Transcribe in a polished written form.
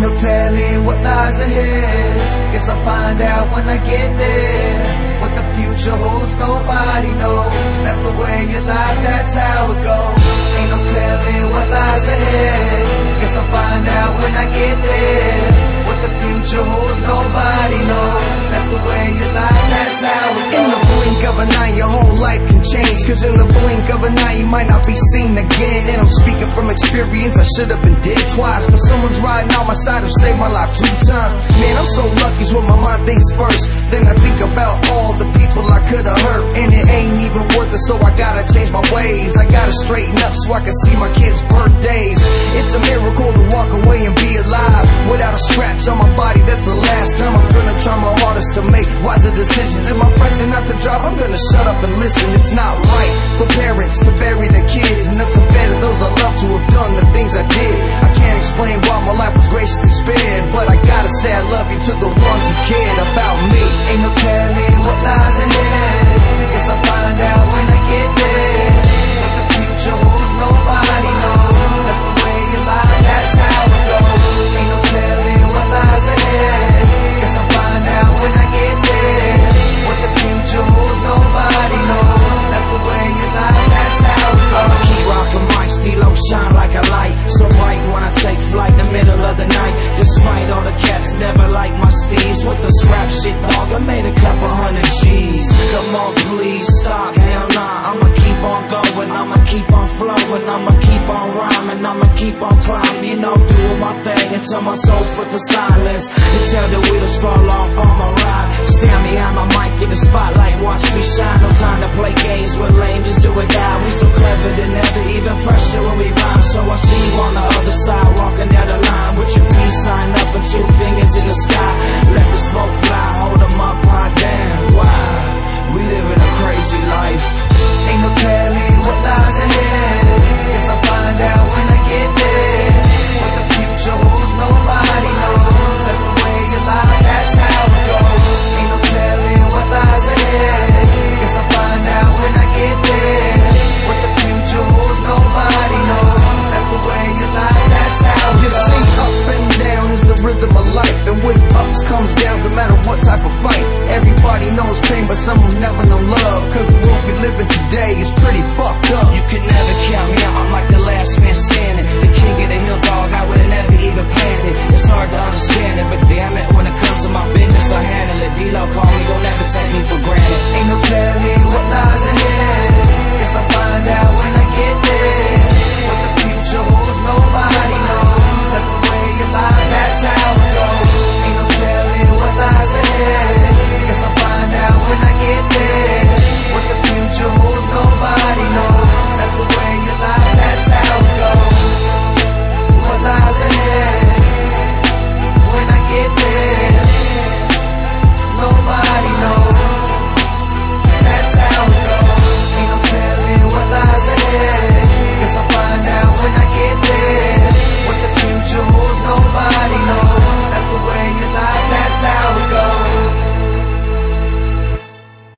Ain't no telling what lies ahead. Guess I'll find out when I get there. What the future holds, nobody knows. That's the way of life, that's how it goes. Ain't no telling what lies ahead. Guess I'll find out when I get there. What the future holds, nobody knows. That's the way of life, that's how it goes. In the blink of an eye, your whole life can change. Cause in the blink of an eye, you might not be seen again. And I'm speaking from experience, I should have been dead twice. But someone's riding on my side who saved my life 2 times. Man, I'm so lucky, so my mind thinks first. Then I think about all the people I could've hurt. And it ain't even worth it, so I gotta change my ways. I gotta straighten up so I can see my kids' birthdays. It's a miracle to walk away and be alive without a scratch on my body. That's the last time I'm gonna try my hardest to make wiser decisions. If my friends are not to drive, I'm gonna shut up and listen. It's not right for parents to bury their kids, and that's unfair to those I love to have done the things I did. I can't explain why my life was graciously spared, but I gotta say I love you to the ones who cared about me. Ain't no telling what lies ahead. Guess I'll find out when I get there. What the future holds, nobody knows. That's the way of life, that's how it goes. Ain't no telling what lies ahead. Guess I'll find out when I get there. What the future holds, nobody knows. That's the way of life, that's how it goes. I'ma keep rockin' my stilo, shine like a light. So bright when I take flight in the middle of the night. Despite all the cats never like my steez. With the scrap shit, dog, I made a couple hundred G's. Come on, please stop, hell nah. I'ma keep on going, I'ma keep on flowing, I'ma keep on rhyming, I'ma keep on climbing. You know, doing my thing until my soul's put to silence. Until the wheels fall off on my ride. Stand behind my mic in the spotlight, watch me shine. No time to play games with lame, just do it die. We still clever than ever, even fresher when we rhyme. So I see you on the other side, walking down the line with your peace sign up and 2 fingers in the sky. Let the smoke fly, hold them up high down. Wow, we living a crazy life. Ain't no telling what lies ahead. Guess I'll find out when I get there. What the future holds, nobody knows. That's the way of life, that's how it goes. Ain't no telling what lies ahead. Guess I'll find out when I get there. What the future holds, nobody knows. That's the way of life, that's how it goes. You see, up and down is the rhythm of life. And with ups comes downs, no matter what type of fight. Everybody knows pain, but some will never know love. Cause the world we living today is pretty fucked up. You can never count me out, I'm like the last man standing. The king of the hill, dog, I would've never even